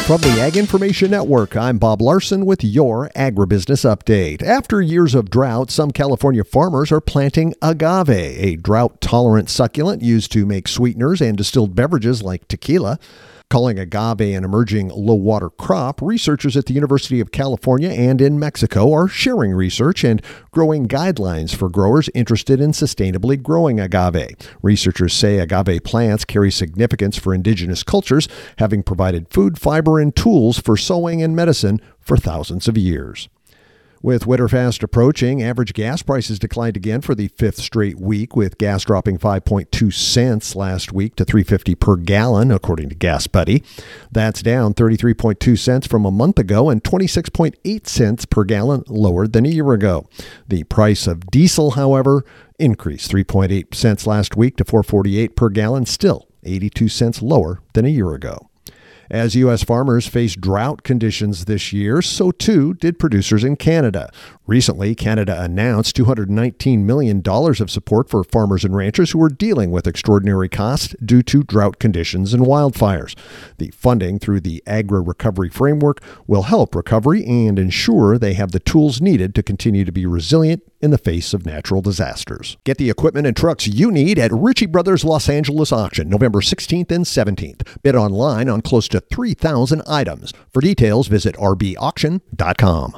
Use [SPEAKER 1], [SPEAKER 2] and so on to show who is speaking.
[SPEAKER 1] From the Ag Information Network, I'm Bob Larson with your Agribusiness Update. After years of drought, some California farmers are planting agave, a drought-tolerant succulent used to make sweeteners and distilled beverages like tequila. Calling agave an emerging low-water crop, researchers at the University of California and in Mexico are sharing research and growing guidelines for growers interested in sustainably growing agave. Researchers say agave plants carry significance for indigenous cultures, having provided food, fiber, and tools for sewing and medicine for thousands of years. With winter fast approaching, average gas prices declined again for the fifth straight week, with gas dropping 5.2 cents last week to $3.50 per gallon, according to Gas Buddy. That's down 33.2 cents from a month ago and 26.8 cents per gallon lower than a year ago. The price of diesel, however, increased 3.8 cents last week to $4.48 per gallon, still 82 cents lower than a year ago. As U.S. farmers faced drought conditions this year, so too did producers in Canada. Recently, Canada announced $219 million of support for farmers and ranchers who are dealing with extraordinary costs due to drought conditions and wildfires. The funding through the Agri-Recovery Framework will help recovery and ensure they have the tools needed to continue to be resilient in the face of natural disasters. Get the equipment and trucks you need at Ritchie Brothers Los Angeles Auction, November 16th and 17th. Bid online on close to 3,000 items. For details, visit rbauction.com.